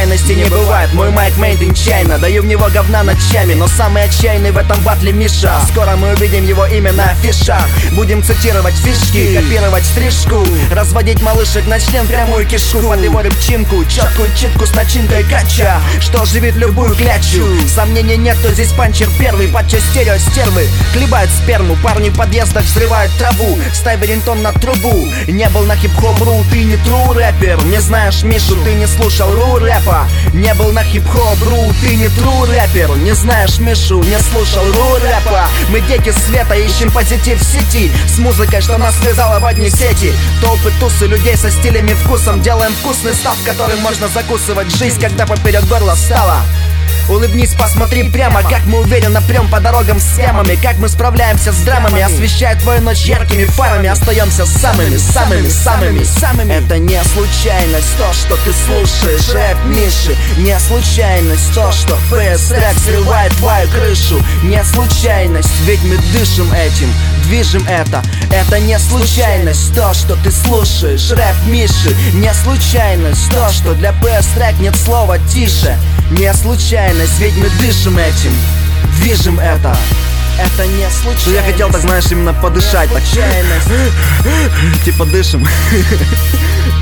случайности не бывает. Мой майк made in China, даю в него говна ночами, но самый отчаянный в этом батле Миша. Скоро мы увидим его имя на афишах. Будем цитировать фишки, копировать стрижку, разводить малышек на член прямую кишку. Под его рыбчинку, четкую читку с начинкой кача, что оживит любую клячу. Сомнений нет, кто здесь панчер первый. Патча стерео стервы хлебают сперму, парни в подъездах взрывают траву. Ставь рингтон на трубу. Не был на хип-хоп-ру, ты не тру рэпер. Не знаешь Мишу, ты не слушал ру рэпа. Не был на хип-хоп-ру, ты не тру рэпер. Не знаешь Мишу, не слушал ру рэпа. Мы дети света, ищем позитив в сети, с музыкой, что нас связала в одни сети. Толпы, тусы, людей со стилями, вкусом. Делаем вкусный став, которым можно закусывать жизнь, когда поперек горла стала. Улыбнись, посмотри прямо, как мы уверенно прем по дорогам с схемами, как мы справляемся с драмами, освещая твою ночь яркими фарами. Остаемся самыми. Это не случайность, то, что ты слушаешь рэп Миши. Не случайность, то, что PS-трек срывает твою крышу. Не случайность, ведь мы дышим этим, движем это. Это не случайность, то, что ты слушаешь рэп Миши. Не случайность, то, что для PS-трек нет слова тише. Не случайность, ведь мы дышим этим, движем это. Это не случайность. Я хотел, так знаешь, именно подышать, так. Типа дышим.